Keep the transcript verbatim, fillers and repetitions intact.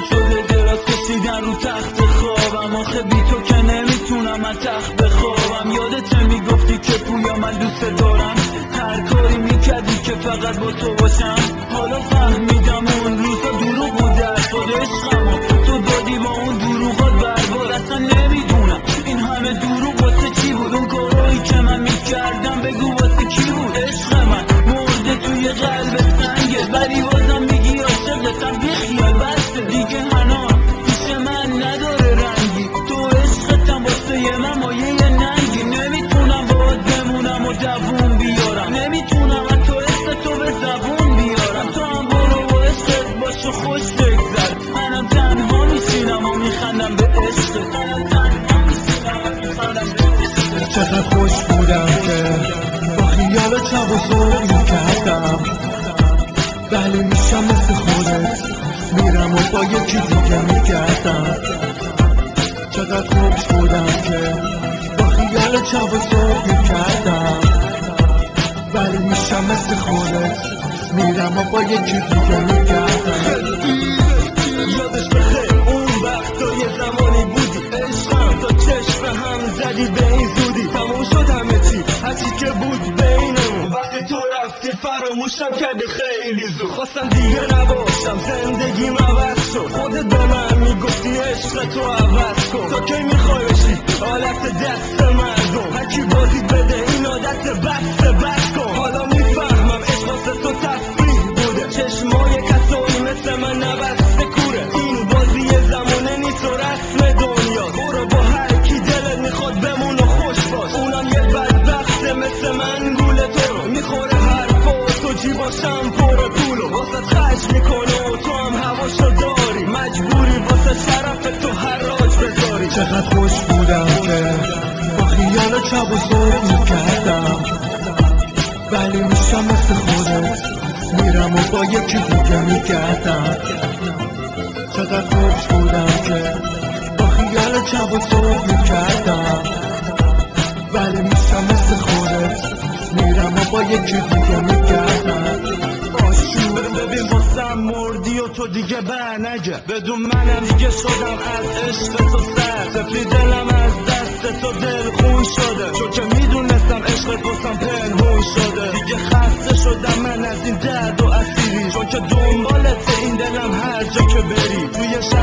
من شده دراز کشیدن رو تخت خوابم. آخه بی تو که نمیتونم من تخت بخوابم. یادت میگفتی که پویا من دوست دارم، هر کاری میکردی که فقط با تو باشم. حالا فهمیدم اون روزا دروغ بوده حرفات عشقم، تو دادی با اون دروغات برباد. اصلا نمیدونم این همه دروغ واسه چی بود، اون کارایی که من میکردم بگو واسه کی بود. عشق من مرده توی قلب سنگه، ولی بازم میگی عاشقتم. بیخیال بسته دیگه، حنا پیش من نداره رنگی. تو عشقتم واسه من مایه ننگی. نمیتونم باهات بمونم و دووم بیارم، نمیتونم از تو عشق تو به زبون بیارم. تو هم برو با عشقت باش و خوش بگذر، منم تنها میشینم و میخندم به عشقت. منم تنها میشینم و میخندم به عشقت. چقدر خوش بودم که با خیال شب و صبح میکردم، ولی میشم مثل خودت میرم و با یکی دیگه میگردم. چقدر خوش بودم که با خیال شب و صبح میکردم، ولی میشم مثل خودت میرم و با یکی دیگه میگردم. یادش بخیر اون وقتا یه زمانی بودی عشقم، تا چشم هم زدی به این زودی تموم شد همه چی، هرچی که بود بینمون. وقتی تو رفتی فراموشم کردی خیلی زود. خواستم دیگه نباشم زندگیم عوض شد، خودت به من میگفتی عشق تو عوض کن. تا کی میخوای بشی حالت دست مردم، هرکی بازی بده این عادت بسته بس کن. حالا میفهمم عشق واسه تو تفریح بوده، چشمای کسایی مثل من نبسته کوره. این بازی زمانه نیست و رسم دنیا، برو با هر کی دلت میخواد بمون و خوش باش. اونم یه بدبخته مثل من گوله تو رو میخوره حرفا و تو جیباشم پر پولو واسه خرج میکنه و تو هم هواشو داری، مجبوری واسه شرف تو حراج بذاری. چقدر خوش بودم که با خیال شب و صبح میکردم، ولی میشم مثل خودت میرم و با یکی دیگه میگردم. چقدر خوش بودم که با خیال شب و صبح میکردم، ولی میشم مثل خودت میرم و با یکی دیگه میگردم. آشور ببین واسم مردی و تو دیگه بر نگه، بدون منم دیگه شدم از عشق تو سر سفلی، دلم از دست تو دل خون شده، چون که میدونستم عشقت واسم پنهون شده. دیگه خسته شدم من از این درد و اسیری، چون که دنبالت این دلم هر جا که بری. توی